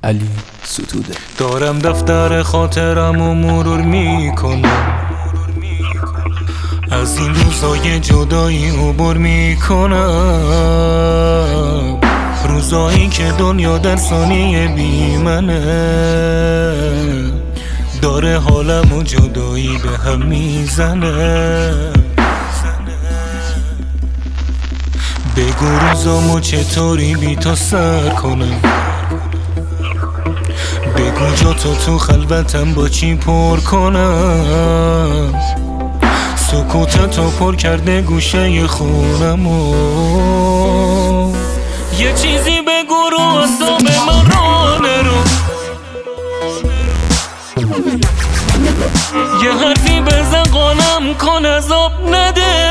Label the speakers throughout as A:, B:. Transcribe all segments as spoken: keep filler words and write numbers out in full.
A: علی ستوده.
B: دارم دفتر خاطرم و مرور میکنم، از این روزای جدایی عبور میکنم، روزایی که دنیا در ثانیه بی منه، داره حالم و جدایی به هم میزنه. بگو روزامو چطوری بی تو سر کنم، بگو جا تو تو خلوتم با چی پر کنم، سکوتتو پر کرده گوشه خونمو. یه چیزی بگو رو اصاب من رو نرو، یه حرفی بزن قانم کن عذاب نده.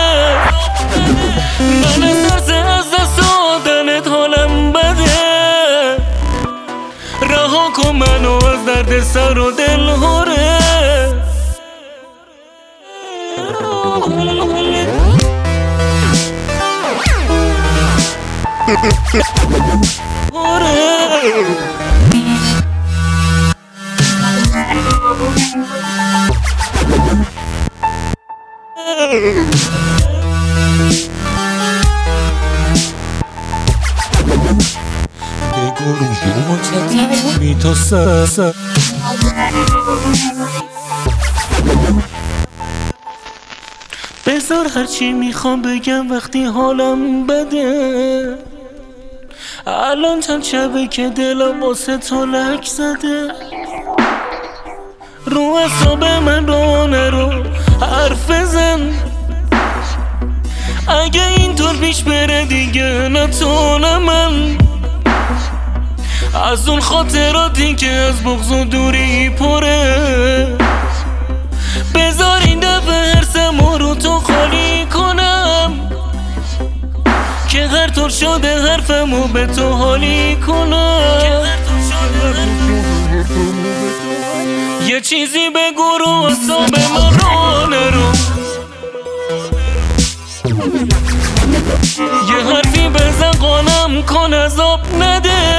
B: من از ترس از دست دادنت حالم بده، رها کن منو از درد سر و دل هره. بگو روزامو چطوری بی تو سر. بذار هرچی میخوام بگم وقتی حالم بده، الان چند شبه که دلم واسه تو لک زده. رو اعصاب من رو نرو حرف بزن، اگه اینطور پیش بره دیگه نه تو نه من، از اون خاطراتی که از بغض و دوری پره. بذار این دفعه حرسمو رو تو خالی کنم، که هر طور شده حرفمو به تو حالی کنم. یه چیزی بگو رو اعصاب من رو نرو، یه حرفی بزن قانم کن عذاب نده.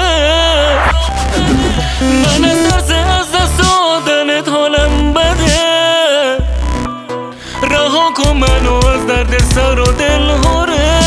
B: من از ترس از دست دادنت حالم بده، رها کن منو از درد سر و دل هره.